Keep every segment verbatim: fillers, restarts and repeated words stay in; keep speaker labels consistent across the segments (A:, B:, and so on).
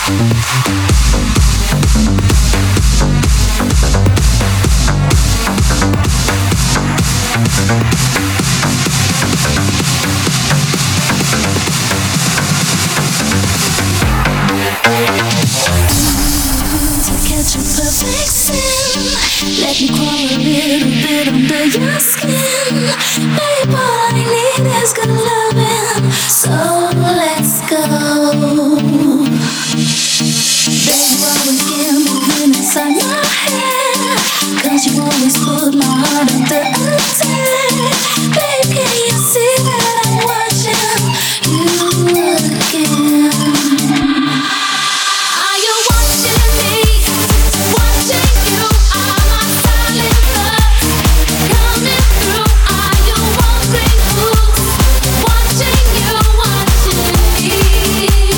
A: Catch a perfect sin. Let me crawl a little bit under your skin. Babe, all I need is good loving. So let's go. Babe, you always give me minutes on your hair. Cause you always put my heart under attack. Babe, can you see that I'm watching you again? Are you watching me? Watching you, are my silent thoughts coming through? Are you wondering who's watching you, watching me?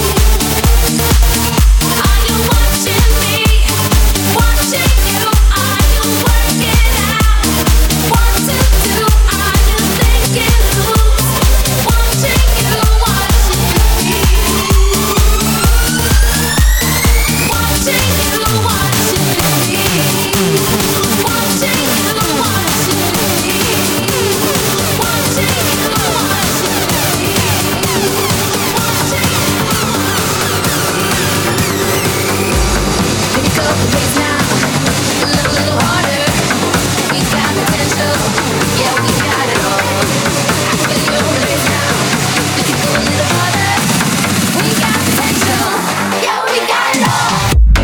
A: Are you watching me? Watching you, are you working out what to do? Are you thinking who's watching you, watching me? Watching you, watching me. Watching you, watching me. Watching you, watching me. Pick up the pace now, a little, little harder. We got potential, yeah, we got it all. Pick up the pace now, we can go a little harder. We got potential, yeah, we got it all.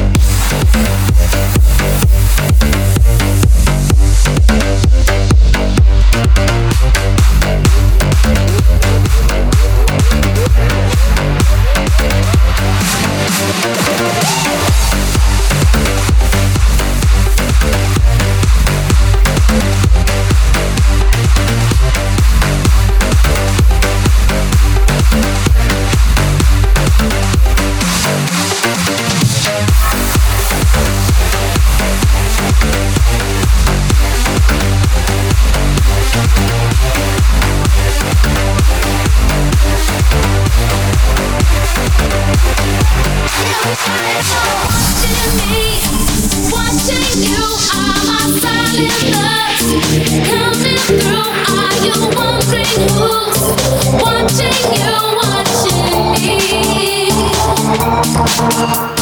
A: Watching me, watching you, are my silent thoughts coming through? Are you wondering who's watching you, watching me?